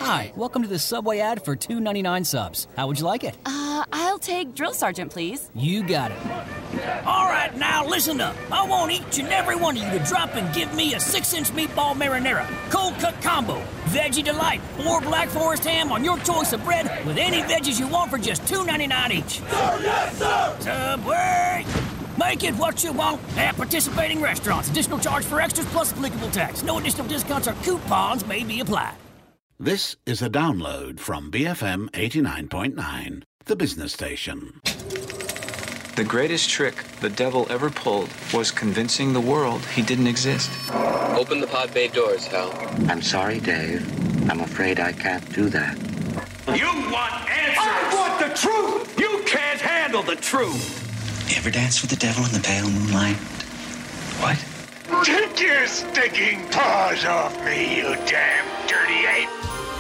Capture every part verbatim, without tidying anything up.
Hi, welcome to the Subway ad for two ninety-nine subs. How would you like it? Uh, I'll take Drill Sergeant, please. You got it. All right, now listen up. I want each and every one of you to drop and give me a six-inch meatball marinara, cold cut combo, veggie delight, or Black Forest ham on your choice of bread with any veggies you want for just two ninety-nine each. Sir, yes, sir! Subway! Make it what you want at participating restaurants. Additional charge for extras plus applicable tax. No additional discounts or coupons may be applied. This is a download from B F M eighty-nine point nine, the business station. The greatest trick the devil ever pulled was convincing the world he didn't exist. Open the pod bay doors, Hal. I'm sorry, Dave. I'm afraid I can't do that. You want answers! I want the truth! You can't handle the truth! You ever dance with the devil in the pale moonlight? What? Take your stinking paws off me, you damn dirty ape!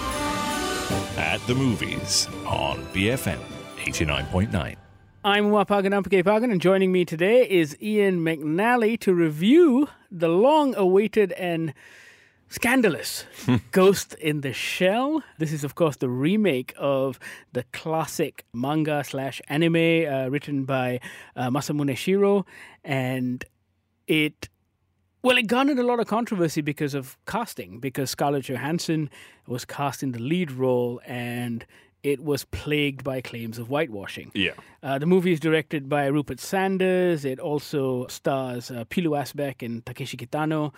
At the movies on B F M eighty-nine point nine. I'm Wapagan Ampake Pagan, and joining me today is Ian McNally to review the long-awaited and scandalous Ghost in the Shell. This is, of course, the remake of the classic manga slash anime uh, written by uh, Masamune Shirow, and it Well, it garnered a lot of controversy because of casting, because Scarlett Johansson was cast in the lead role and it was plagued by claims of whitewashing. Yeah. Uh, the movie is directed by Rupert Sanders. It also stars uh, Pilu Asbeck and Takeshi Kitano.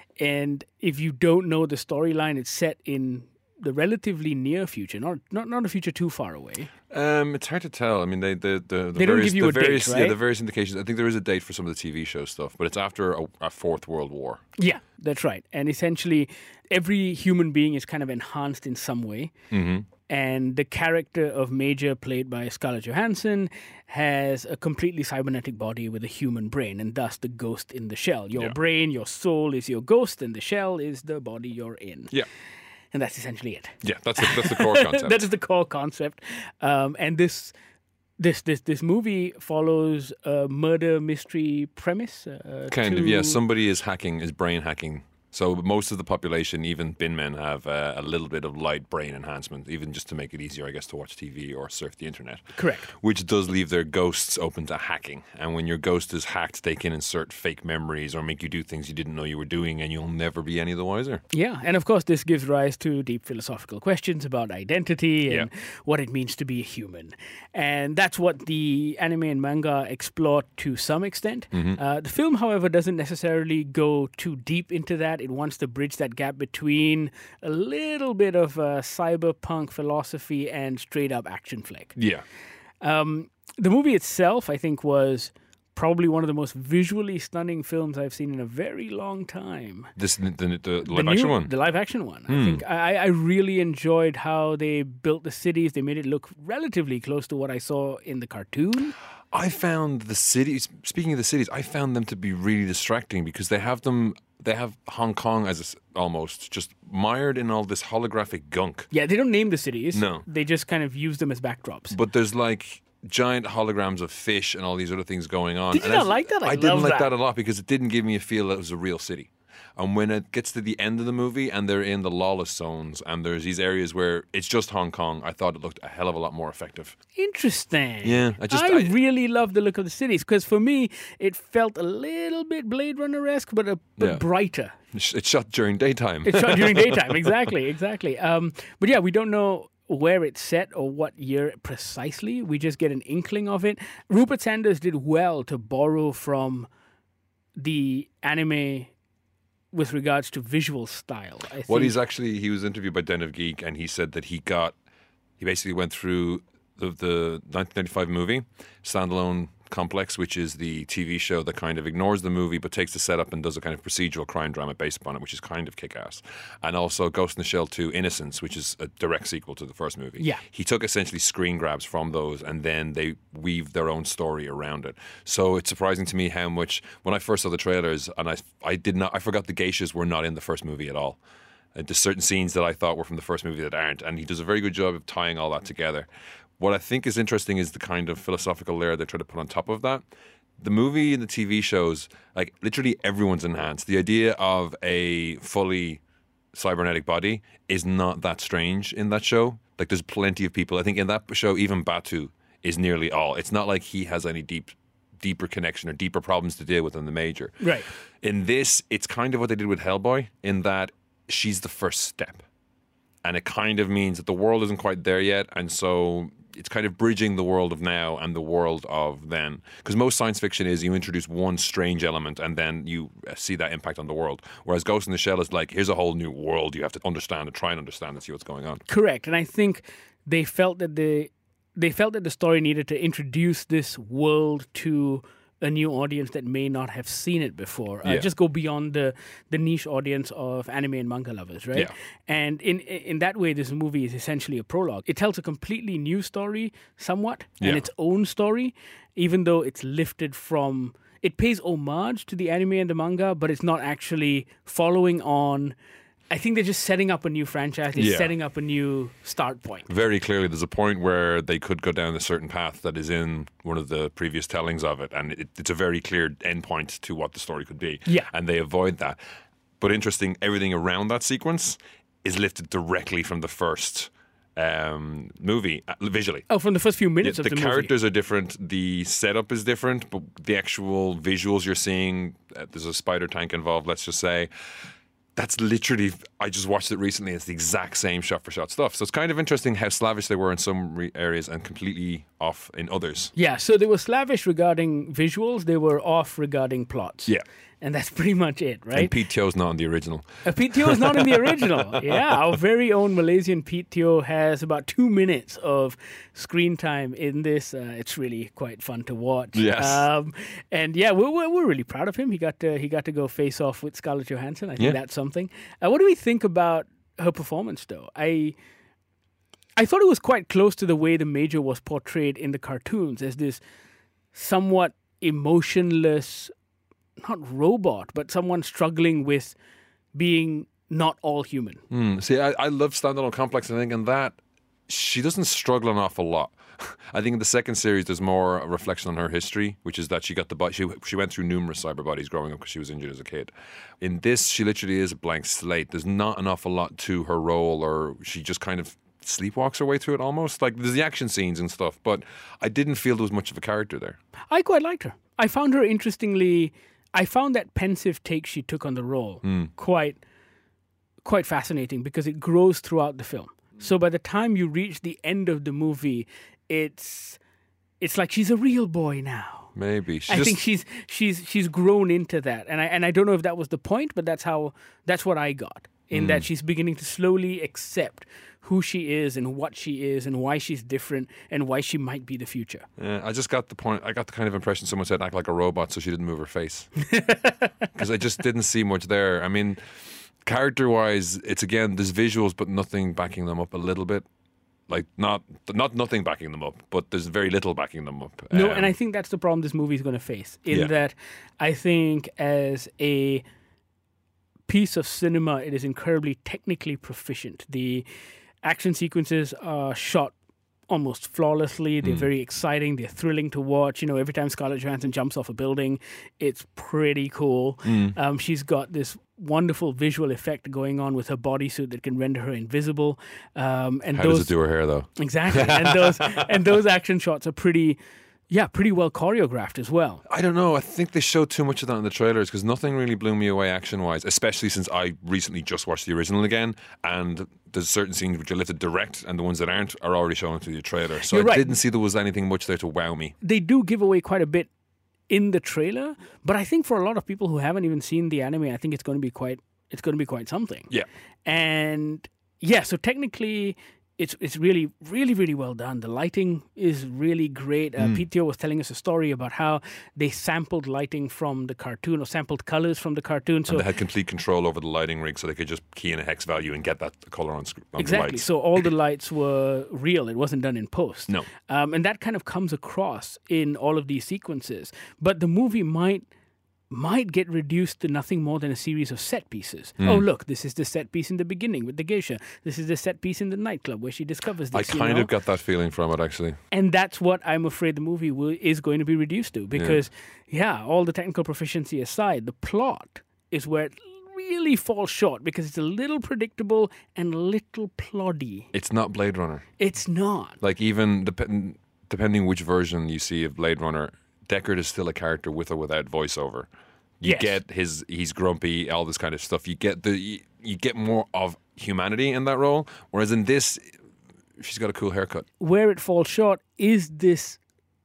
And if you don't know the storyline, it's set in the relatively near future, not not not a future too far away. Um, it's hard to tell. I mean, they the the, the they various, don't give you the a various, date, right? Yeah, the various indications. I think there is a date for some of the T V show stuff, but it's after a, a fourth world war. Yeah, that's right. And essentially, every human being is kind of enhanced in some way. Mm-hmm. And the character of Major, played by Scarlett Johansson, has a completely cybernetic body with a human brain, and thus the ghost in the shell. Your yeah. brain, your soul is your ghost, and the shell is the body you're in. Yeah. And that's essentially it. Yeah, that's the, that's the core concept. That is the core concept. Um, and this this this this movie follows a murder mystery premise. Uh, kind to... of, yeah. Somebody is hacking, is brain hacking. So most of the population, even bin men, have uh, a little bit of light brain enhancement, even just to make it easier, I guess, to watch T V or surf the internet. Correct. Which does leave their ghosts open to hacking. And when your ghost is hacked, they can insert fake memories or make you do things you didn't know you were doing, and you'll never be any the wiser. Yeah, and of course this gives rise to deep philosophical questions about identity and yeah. what it means to be a human. And that's what the anime and manga explore to some extent. Mm-hmm. Uh, the film, however, doesn't necessarily go too deep into that. It wants to bridge that gap between a little bit of uh, cyberpunk philosophy and straight-up action flick. Yeah. Um, the movie itself, I think, was probably one of the most visually stunning films I've seen in a very long time. This the, the, the The live-action new- one? The live-action one. Hmm. I think I, I really enjoyed how they built the cities. They made it look relatively close to what I saw in the cartoon. I found the cities, speaking of the cities, I found them to be really distracting because they have them, they have Hong Kong as a s almost just mired in all this holographic gunk. Yeah, they don't name the cities. No. They just kind of use them as backdrops. But there's like giant holograms of fish and all these other things going on. Did you And not as- like that? I I didn't love like that. that a lot because it didn't give me a feel that it was a real city. And when it gets to the end of the movie and they're in the lawless zones and there's these areas where it's just Hong Kong, I thought it looked a hell of a lot more effective. Interesting. Yeah, I just- I, I- really love the look of the cities because for me it felt a little bit Blade Runner-esque, but a but Yeah. brighter. It's it's shot during daytime. It's shot during daytime. Exactly, exactly. Um, but yeah, we don't know where it's set or what year precisely. We just get an inkling of it. Rupert Sanders did well to borrow from the anime with regards to visual style. I think. What he's actually, he was interviewed by Den of Geek and he said that he got, he basically went through the, the nineteen ninety-five movie, standalone complex, which is the T V show that kind of ignores the movie but takes the setup and does a kind of procedural crime drama based upon it, which is kind of kick-ass. And also Ghost in the Shell two Innocence, which is a direct sequel to the first movie. Yeah. He took essentially screen grabs from those and then they weaved their own story around it. So it's surprising to me how much, when I first saw the trailers, and I, I did not, I forgot the geishas were not in the first movie at all. Uh, there's certain scenes that I thought were from the first movie that aren't, and he does a very good job of tying all that together. What I think is interesting is the kind of philosophical layer they try to put on top of that. The movie and the T V shows, like literally everyone's enhanced. The idea of a fully cybernetic body is not that strange in that show. Like, there's plenty of people. I think in that show, even Batu is nearly all. It's not like he has any deep, deeper connection or deeper problems to deal with than the Major. Right. In this, it's kind of what they did with Hellboy, in that she's the first step. And it kind of means that the world isn't quite there yet, and so it's kind of bridging the world of now and the world of then. Because most science fiction is you introduce one strange element and then you see that impact on the world. Whereas Ghost in the Shell is like, here's a whole new world you have to understand and try and understand and see what's going on. Correct. And I think they felt that the they felt that the story needed to introduce this world to a new audience that may not have seen it before. Uh, Yeah. Just go beyond the the niche audience of anime and manga lovers, right? Yeah. And in in that way, this movie is essentially a prologue. It tells a completely new story, somewhat, and Yeah. its own story, even though it's lifted from. It pays homage to the anime and the manga, but it's not actually following on. I think they're just setting up a new franchise. They're Yeah. setting up a new start point. Very clearly, there's a point where they could go down a certain path that is in one of the previous tellings of it, and it, it's a very clear endpoint to what the story could be. Yeah. And they avoid that. But interesting, everything around that sequence is lifted directly from the first um, movie, uh, visually. Oh, from the first few minutes Yeah, of the the movie. characters are different, the setup is different, but the actual visuals you're seeing, uh, there's a spider tank involved, let's just say. That's literally, I just watched it recently, it's the exact same shot for shot stuff. So it's kind of interesting how slavish they were in some re- areas and completely off in others. Yeah, so they were slavish regarding visuals, they were off regarding plots. Yeah. And that's pretty much it, right? And Pete Teo's not in the original. Uh, Pete Teo is not in the original. Yeah, our very own Malaysian Pete Teo has about two minutes of screen time in this. Uh, it's really quite fun to watch. Yes. Um, and yeah, we're, we're we're really proud of him. He got to, he got to go face off with Scarlett Johansson. I think Yeah. that's something. Uh, what do we think about her performance, though? I I thought it was quite close to the way the Major was portrayed in the cartoons as this somewhat emotionless, not robot, but someone struggling with being not all human. Mm. See, I, I love Standalone Complex, and I think in that, she doesn't struggle an awful lot. I think in the second series, there's more a reflection on her history, which is that she got the bo- she she went through numerous cyber bodies growing up because she was injured as a kid. In this, she literally is a blank slate. There's not an awful lot to her role, or she just kind of sleepwalks her way through it almost. Like, there's the action scenes and stuff, but I didn't feel there was much of a character there. I quite liked her. I found her interestingly. I found that pensive take she took on the role Mm. quite quite fascinating because it grows throughout the film. So by the time you reach the end of the movie, it's it's like she's a real boy now. Maybe. She I just, think she's she's she's grown into that, and I and I don't know if that was the point, but that's how that's what I got in Mm. that she's beginning to slowly accept who she is and what she is and why she's different and why she might be the future. Yeah, I just got the point. I got the kind of impression someone said act like a robot, so she didn't move her face because I just didn't see much there. I mean, character-wise, it's again there's visuals, but nothing backing them up a little bit. Like not not nothing backing them up, but there's very little backing them up. No, Um, and I think that's the problem this movie is going to face. In Yeah. that, I think as a piece of cinema, it is incredibly technically proficient. The action sequences are shot almost flawlessly. They're Mm. very exciting. They're thrilling to watch. You know, every time Scarlett Johansson jumps off a building, it's pretty cool. Mm. Um, she's got this wonderful visual effect going on with her bodysuit that can render her invisible. Um, and How those, does it do her hair though? Exactly, and those and those action shots are pretty, yeah, pretty well choreographed as well. I don't know. I think they showed too much of that in the trailers because nothing really blew me away action-wise, especially since I recently just watched the original again, and there's certain scenes which are lifted direct, and the ones that aren't are already shown through the trailer. So You're I right. didn't see there was anything much there to wow me. They do give away quite a bit in the trailer, but I think for a lot of people who haven't even seen the anime, I think it's going to be quite it's going to be quite something. Yeah. And yeah, so technically, it's it's really, really, really well done. The lighting is really great. Uh, Mm. Pete Teo was telling us a story about how they sampled lighting from the cartoon or sampled colors from the cartoon. So And they had complete control over the lighting rig, so they could just key in a hex value and get that color on, sc- on the exactly. lights. So all the lights were real. It wasn't done in post. No. Um, and that kind of comes across in all of these sequences. But the movie might might get reduced to nothing more than a series of set pieces. Mm. Oh, look, this is the set piece in the beginning with the geisha. This is the set piece in the nightclub where she discovers I this. you kind know? of got that feeling from it, actually. And that's what I'm afraid the movie will, is going to be reduced to because, yeah. all the technical proficiency aside, the plot is where it really falls short because it's a little predictable and a little ploddy. It's not Blade Runner. It's not. Like even dep- depending which version you see of Blade Runner, Deckard is still a character with or without voiceover. You Yes. get his he's grumpy, all this kind of stuff. You get the you, you get more of humanity in that role, whereas in this, she's got a cool haircut. Where it falls short is this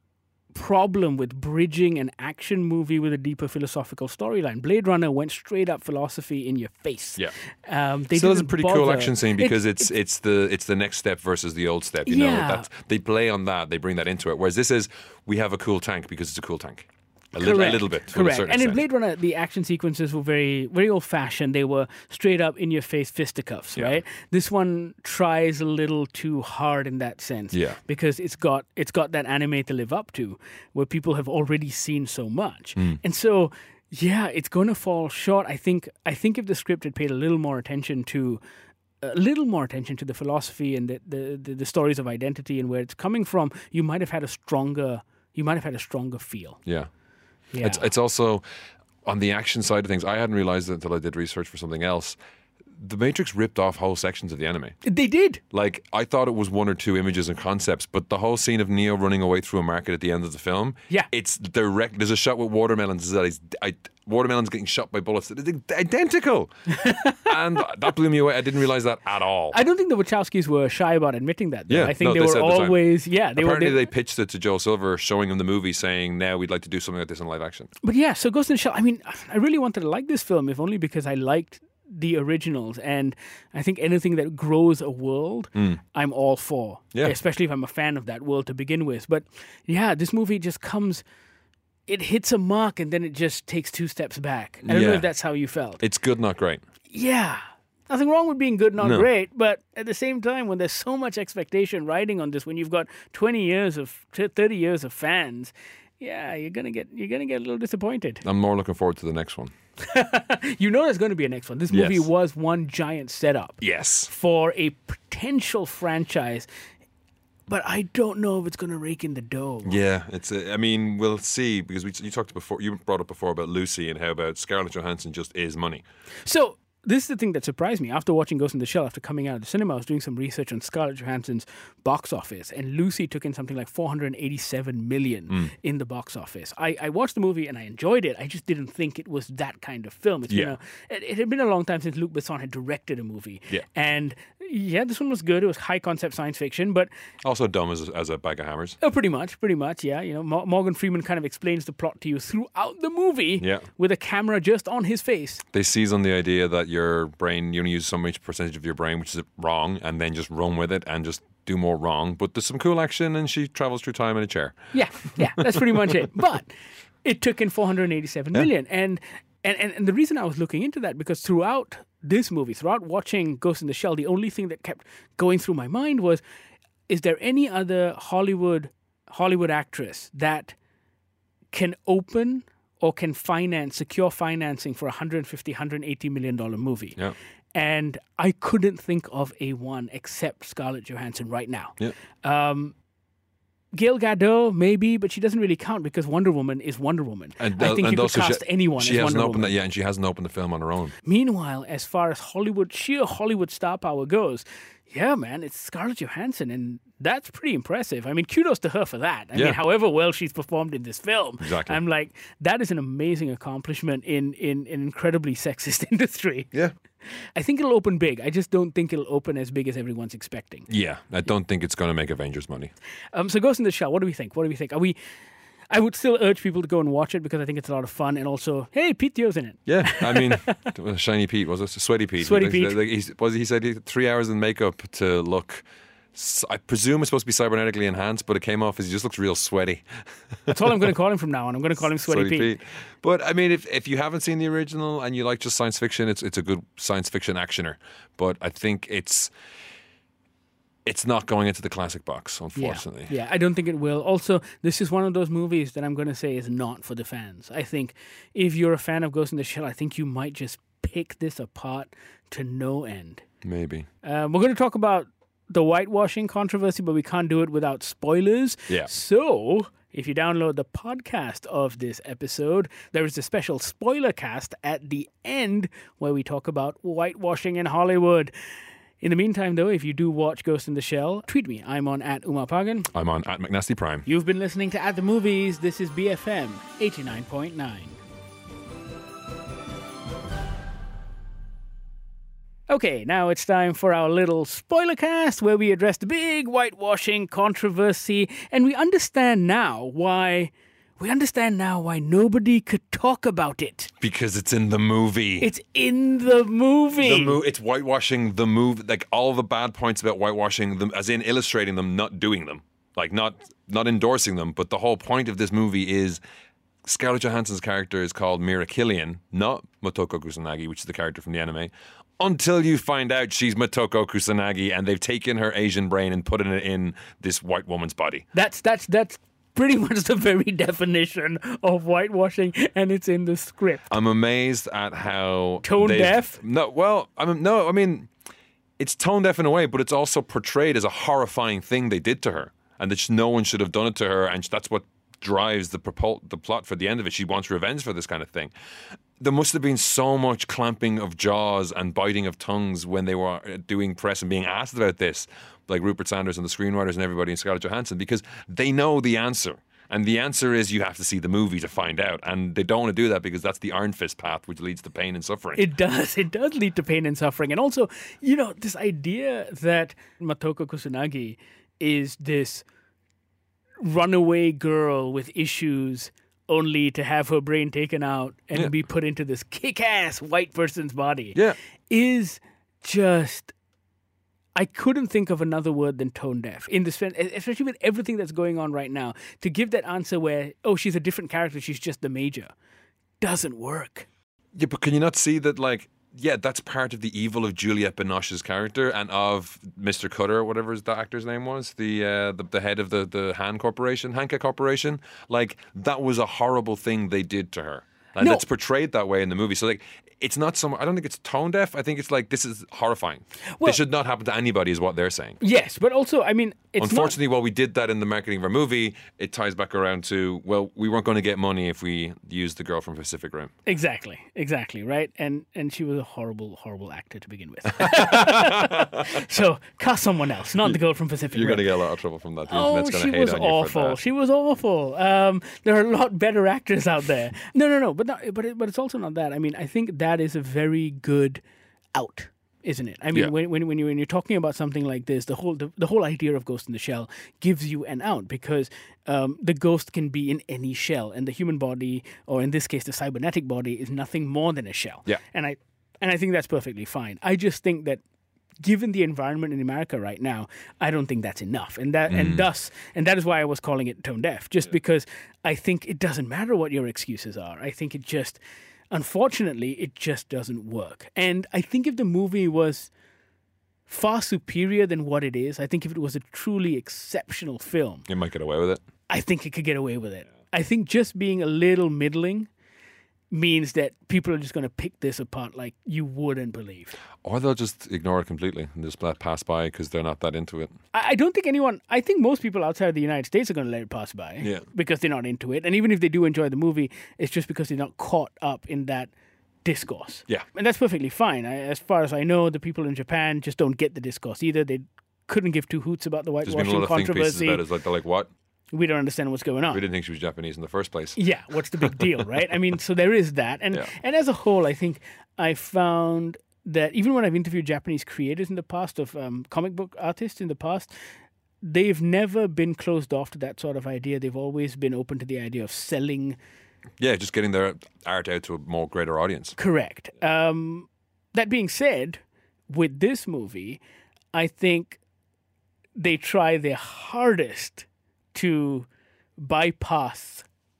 problem with bridging an action movie with a deeper philosophical storyline. Blade Runner went straight up philosophy in your face. Yeah, um, they still has a didn't pretty bother. cool action scene because It- it's it's the it's the next step versus the old step. You know, Yeah. that's, they play on that. They bring that into it. Whereas this is we have a cool tank because it's a cool tank. A little, a Correct. little bit, to a Correct. certain And in extent. Blade Runner, the action sequences were very, very old-fashioned. They were straight up in your face fisticuffs, Yeah. right? This one tries a little too hard in that sense, Yeah. because it's got it's got that anime to live up to, where people have already seen so much, Mm. and so yeah, it's going to fall short. I think. I think if the script had paid a little more attention to. A little more attention to the philosophy and the, the, the, the stories of identity and where it's coming from, you might have had a stronger. You might have had a stronger feel. Yeah. Yeah. It's it's also on the action side of things. I hadn't realized it until I did research for something else. The Matrix ripped off whole sections of the anime. They did. Like, I thought it was one or two images and concepts, but the whole scene of Neo running away through a market at the end of the film, yeah, it's direct. There's a shot with watermelons that is, I, watermelons getting shot by bullets. It's identical, and that blew me away. I didn't realize that at all. I don't think the Wachowskis were shy about admitting that. Though. Yeah, I think no, they, they were said at the time. always yeah. They Apparently, were. they pitched it to Joel Silver, showing him the movie, saying, "Now we'd like to do something like this in live action." But yeah, so Ghost in the Shell. I mean, I really wanted to like this film, if only because I liked the originals, and I think anything that grows a world, Mm. I'm all for. Yeah. Especially if I'm a fan of that world to begin with. But yeah, this movie just comes. It hits a mark and then it just takes two steps back. I don't know Yeah. if that's how you felt. It's good, not great. Yeah. Nothing wrong with being good, not No. great. But at the same time, when there's so much expectation riding on this, when you've got twenty years of, thirty years of fans, yeah, you're gonna get you're gonna get a little disappointed. I'm more looking forward to the next one. You know there's going to be a next one. This movie Yes. was one giant setup. Yes. For a potential franchise. But I don't know if it's going to rake in the dough. Yeah, it's. A, I mean, we'll see because we, you talked before. You brought up before about Lucy and how about Scarlett Johansson just is money. So this is the thing that surprised me. After watching Ghost in the Shell, after coming out of the cinema, I was doing some research on Scarlett Johansson's box office, and Lucy took in something like four hundred eighty-seven million Mm. in the box office. I, I watched the movie and I enjoyed it. I just didn't think it was that kind of film. It's Yeah. been a, it, it had been a long time since Luc Besson had directed a movie. Yeah. And yeah, this one was good. It was high concept science fiction, but Also dumb as, as a bag of hammers. Oh, pretty much, pretty much, yeah. You know, Mo- Morgan Freeman kind of explains the plot to you throughout the movie Yeah. with a camera just on his face. They seize on the idea that your brain, you only use so much percentage of your brain, which is wrong, and then just run with it and just do more wrong. But there's some cool action, and she travels through time in a chair. Yeah, yeah, that's pretty much it. But it took in four hundred eighty-seven million. And, and, and, and the reason I was looking into that, because throughout this movie, throughout watching Ghost in the Shell, the only thing that kept going through my mind was, is there any other Hollywood Hollywood actress that can open or can finance, secure financing for a one hundred fifty, one hundred eighty million dollars movie? Yeah. And I couldn't think of a one except Scarlett Johansson right now. Yeah. Um, Gal Gadot, maybe, but she doesn't really count because Wonder Woman is Wonder Woman. And, I think and you could also cast she, anyone she as hasn't Wonder opened Woman. that, yeah, and she hasn't opened the film on her own. Meanwhile, as far as Hollywood, sheer Hollywood star power goes, yeah, man, it's Scarlett Johansson, and that's pretty impressive. I mean, kudos to her for that. I Yeah. mean, however well she's performed in this film, Exactly. I'm like, that is an amazing accomplishment in, in, in an incredibly sexist industry. Yeah. I think it'll open big. I just don't think it'll open as big as everyone's expecting. Yeah, I don't think it's going to make Avengers money. Um, so Ghost in the Shell, what do we think? What do we think? Are we? I would still urge people to go and watch it because I think it's a lot of fun, and also, hey, Pete Dio's in it. Yeah, I mean, Shiny Pete, was it? Sweaty Pete. Sweaty Like, Pete. Like, he, was, he said he had three hours in makeup to look, I presume it's supposed to be cybernetically enhanced, but it came off as he just looks real sweaty. That's all I'm going to call him from now on. I'm going to call him Sweaty, Pete. But I mean, if if you haven't seen the original and you like just science fiction, it's it's a good science fiction actioner. But I think it's it's not going into the classic box, unfortunately. Yeah, yeah, I don't think it will. Also, this is one of those movies that I'm going to say is not for the fans. I think if you're a fan of Ghost in the Shell, I think you might just pick this apart to no end. Maybe. Um, we're going to talk about the whitewashing controversy, but we can't do it without spoilers. Yeah. So if you download the podcast of this episode, there is a special spoiler cast at the end where we talk about whitewashing in Hollywood. In the meantime, though, if you do watch Ghost in the Shell, tweet me. I'm on at Umar Pagan. I'm on at McNasty Prime. You've been listening to At the Movies. This is B F M eighty-nine point nine. Okay, now it's time for our little spoiler cast where we address the big whitewashing controversy, and we understand now why we understand now why nobody could talk about it. Because it's in the movie. It's in the movie. The mo- it's whitewashing the movie, like all the bad points about whitewashing them, as in illustrating them, not doing them, like not not endorsing them. But the whole point of this movie is Scarlett Johansson's character is called Mira Killian, not Motoko Kusanagi, which is the character from the anime. Until you find out she's Motoko Kusanagi and they've taken her Asian brain and put it in this white woman's body. That's that's that's pretty much the very definition of whitewashing, and it's in the script. I'm amazed at how tone deaf. No, well, I mean, no, I mean, it's tone deaf in a way, but it's also portrayed as a horrifying thing they did to her, and that no one should have done it to her, and that's what drives the propul- the plot for the end of it. She wants revenge for this kind of thing. There must have been so much clamping of jaws and biting of tongues when they were doing press and being asked about this, like Rupert Sanders and the screenwriters and everybody in Scarlett Johansson, because they know the answer. And the answer is you have to see the movie to find out. And they don't want to do that because that's the Iron Fist path, which leads to pain and suffering. It does. It does lead to pain and suffering. And also, you know, this idea that Motoko Kusanagi is this runaway girl with issues only to have her brain taken out and yeah. be put into this kick-ass white person's body yeah. is just... I couldn't think of another word than tone deaf, in this, especially with everything that's going on right now. To give that answer where, oh, she's a different character, she's just the major, doesn't work. Yeah, but can you not see that, like, yeah, that's part of the evil of Juliette Binoche's character and of Mister Cutter, whatever the actor's name was, the uh, the, the head of the, the Han Corporation, Hanka Corporation. Like, that was a horrible thing they did to her. And no. it's portrayed that way in the movie. So, like, it's not some. I don't think it's tone deaf. I think it's like, this is horrifying. Well, this should not happen to anybody, is what they're saying. Yes, but also, I mean, it's Unfortunately, not... while we did that in the marketing of our movie, it ties back around to, well, we weren't going to get money if we used the girl from Pacific Rim. Exactly, exactly, right? And and she was a horrible, horrible actor to begin with. So, cast someone else, not the girl from Pacific You're Rim. You're going to get a lot of trouble from that. The oh, internet's she gonna hate was on you awful. for that. She was awful. Um, there are a lot better actors out there. No, no, no, but not, but it, but it's also not that. I mean, I think that is a very good out, isn't it? I mean, yeah. when when when you when you're talking about something like this, the whole the, the whole idea of Ghost in the Shell gives you an out, because um, the ghost can be in any shell, and the human body, or in this case, the cybernetic body, is nothing more than a shell. Yeah, and I and I think that's perfectly fine. I just think that, given the environment in America right now, I don't think that's enough, and that mm. and thus and that is why I was calling it tone deaf, just yeah. because I think it doesn't matter what your excuses are. I think it just, unfortunately, it just doesn't work. And I think if the movie was far superior than what it is, I think if it was a truly exceptional film, it might get away with it. I think it could get away with it. I think just being a little middling means that people are just going to pick this apart like you wouldn't believe. Or they'll just ignore it completely and just let it pass by because they're not that into it. I, I don't think anyone... I think most people outside the United States are going to let it pass by yeah. because they're not into it. And even if they do enjoy the movie, it's just because they're not caught up in that discourse. Yeah. And that's perfectly fine. I, as far as I know, the people in Japan just don't get the discourse either. They couldn't give two hoots about the whitewashing controversy. There's been a lot of think pieces about it. It's like, they're like, what? We don't understand what's going on. We didn't think she was Japanese in the first place. Yeah, what's the big deal, right? I mean, so there is that. And yeah. and as a whole, I think I found that even when I've interviewed Japanese creators in the past, of um, comic book artists in the past, they've never been closed off to that sort of idea. They've always been open to the idea of selling. Yeah, just getting their art out to a more greater audience. Correct. Um, that being said, with this movie, I think they try their hardest to bypass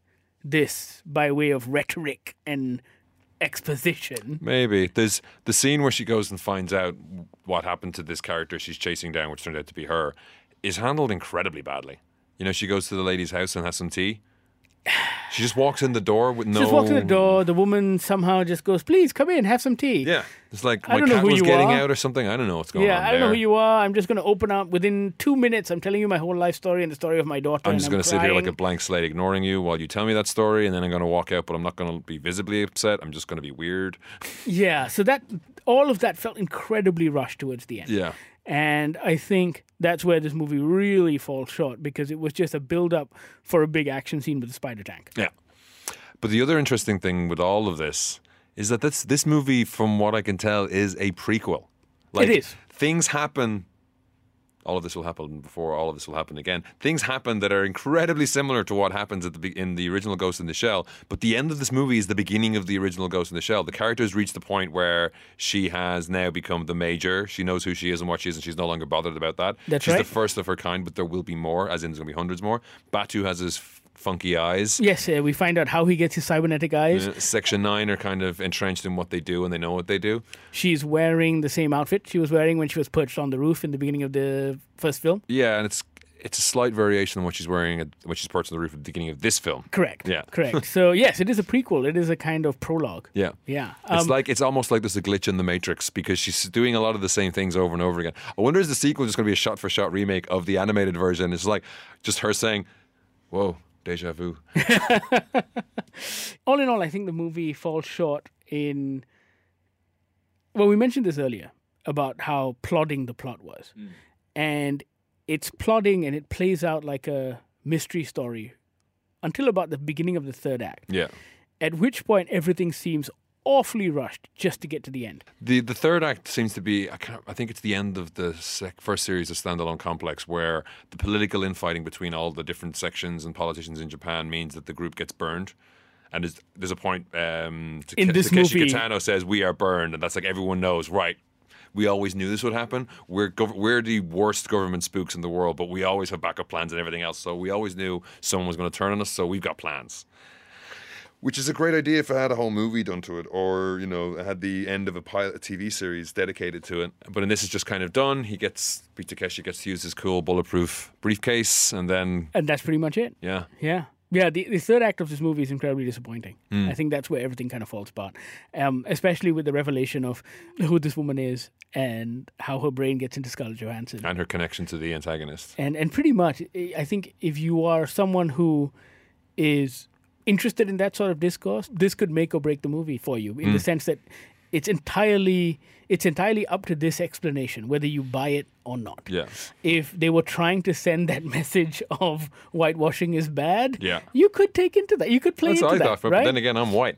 this by way of rhetoric and exposition. Maybe. There's the scene where she goes and finds out what happened to this character she's chasing down, which turned out to be her, is handled incredibly badly. You know, she goes to the lady's house and has some tea, She just walks in the door with no... Just walks in the door. The woman somehow just goes, please, come in, have some tea. Yeah. It's like, I my don't know cat who was you getting are. out or something. I don't know what's going Yeah, on I don't know there. who you are. I'm just going to open up. Within two minutes, I'm telling you my whole life story and the story of my daughter. I'm just going to sit here like a blank slate ignoring you while you tell me that story, and then I'm going to walk out, but I'm not going to be visibly upset. I'm just going to be weird. Yeah, so that all of that felt incredibly rushed towards the end. Yeah. And I think that's where this movie really falls short, because it was just a build-up for a big action scene with the spider tank. Yeah. But the other interesting thing with all of this is that this this movie, from what I can tell, is a prequel. Like, it is. Things happen. All of this will happen before all of this will happen again. Things happen that are incredibly similar to what happens at the be- in the original Ghost in the Shell. But the end of this movie is the beginning of the original Ghost in the Shell. The characters reach the point where she has now become the Major. She knows who she is and what she is, and she's no longer bothered about that. That's she's right. the first of her kind, but there will be more, as in there's going to be hundreds more. Batu has his f- funky eyes. Yes, uh, we find out how he gets his cybernetic eyes. Uh, Section nine are kind of entrenched in what they do, and they know what they do. She's wearing the same outfit she was wearing when she was perched on the roof in the beginning of the first film. Yeah, and it's it's a slight variation on what she's wearing at, when she's perched on the roof at the beginning of this film. Correct. Yeah. Correct. So, yes, it is a prequel. It is a kind of prologue. Yeah. Yeah. It's Um, like it's almost like there's a glitch in the Matrix, because she's doing a lot of the same things over and over again. I wonder, is the sequel just going to be a shot-for-shot remake of the animated version? It's like just her saying, "Whoa, deja vu." all in all, I think the movie falls short in... Well, we mentioned this earlier about how plodding the plot was. Mm. And it's plodding and it plays out like a mystery story until about the beginning of the third act. Yeah. At which point everything seems awfully rushed just to get to the end. The the third act seems to be, I, can't, I think it's the end of the sec, first series of Standalone Complex, where the political infighting between all the different sections and politicians in Japan means that the group gets burned. And there's, there's a point, um, to, in this Takeshi movie, Kitano says, "We are burned," and that's like everyone knows, right? We always knew this would happen. We're gov- we're the worst government spooks in the world, but we always have backup plans and everything else. So we always knew someone was going to turn on us. So we've got plans. Which is a great idea if it had a whole movie done to it, or, you know, it had the end of a pilot T V series dedicated to it. But in this, it's just kind of done. He gets, Pete Takeshi gets to use his cool bulletproof briefcase, and then... And that's pretty much it. Yeah. Yeah. Yeah, the, the third act of this movie is incredibly disappointing. Mm. I think that's where everything kind of falls apart, um, especially with the revelation of who this woman is and how her brain gets into Scarlett Johansson. And her connection to the antagonist. And and pretty much, I think if you are someone who is interested in that sort of discourse, this could make or break the movie for you, in Mm. the sense that it's entirely it's entirely up to this explanation whether you buy it or not. Yeah. If they were trying to send that message of whitewashing is bad, Yeah. you could take into that. You could play That's into what I that, thought, but right? then again, I'm white.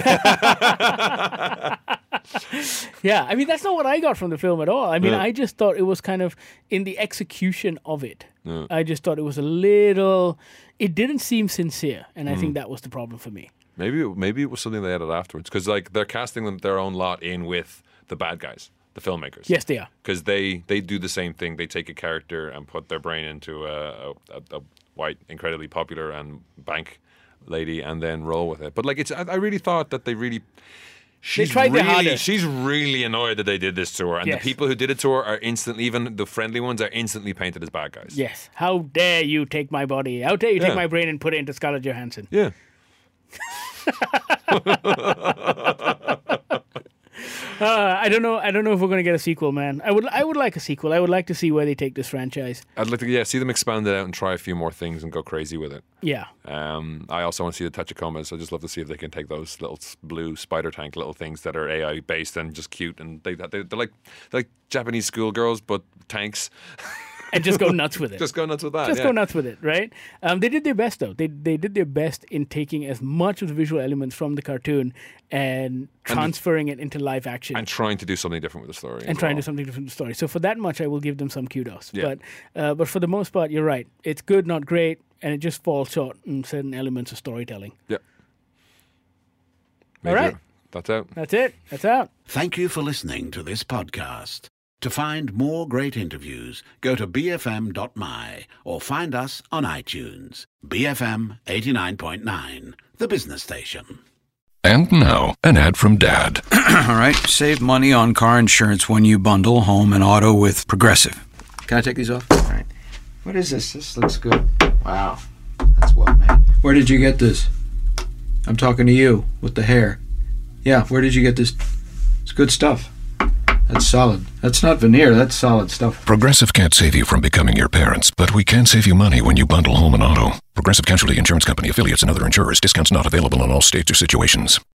Yeah, I mean, that's not what I got from the film at all. I mean, Yeah. I just thought it was kind of, in the execution of it, Yeah. I just thought it was a little, it didn't seem sincere, and I Mm. think that was the problem for me. Maybe it, maybe it was something they added afterwards, because like they're casting them their own lot in with the bad guys, the filmmakers. Yes, they are. Because they, they do the same thing. They take a character and put their brain into a, a, a white, incredibly popular and bank lady, and then roll with it. But like, it's I, I really thought that they really. She's tried their really, hardest. She's really annoyed that they did this to her, and Yes. the people who did it to her are instantly, even the friendly ones, are instantly painted as bad guys. Yes. How dare you take my body? How dare you Yeah. take my brain and put it into Scarlett Johansson? Yeah. Uh, I don't know. I don't know if we're going to get a sequel, man. I would. I would like a sequel. I would like to see where they take this franchise. I'd like to, yeah, see them expand it out and try a few more things and go crazy with it. Yeah. Um, I also want to see the Tachicomas. I just love to see if they can take those little s- blue spider tank little things that are A I based and just cute, and they, they they're like they're like Japanese schoolgirls but tanks. And just go nuts with it. Just go nuts with that. Just yeah. go nuts with it, right? Um, they did their best, though. They they did their best in taking as much of the visual elements from the cartoon and transferring it into live action. And trying to do something different with the story. And as trying to well. do something different with the story. So for that much, I will give them some kudos. Yeah. But uh, but for the most part, you're right. It's good, not great, and it just falls short in certain elements of storytelling. Yeah. All right. That's out. That's it. That's out. Thank you for listening to this podcast. To find more great interviews, go to b f m dot m y or find us on iTunes. B F M eighty-nine point nine, the business station. And now, an ad from Dad. All right, save money on car insurance when you bundle home and auto with Progressive. Can I take these off? All right. What is this? This looks good. Wow. That's well made. Where did you get this? I'm talking to you with the hair. Yeah, where did you get this? It's good stuff. That's solid. That's not veneer, that's solid stuff. Progressive can't save you from becoming your parents, but we can save you money when you bundle home and auto. Progressive Casualty Insurance Company, affiliates, and other insurers. Discounts not available in all states or situations.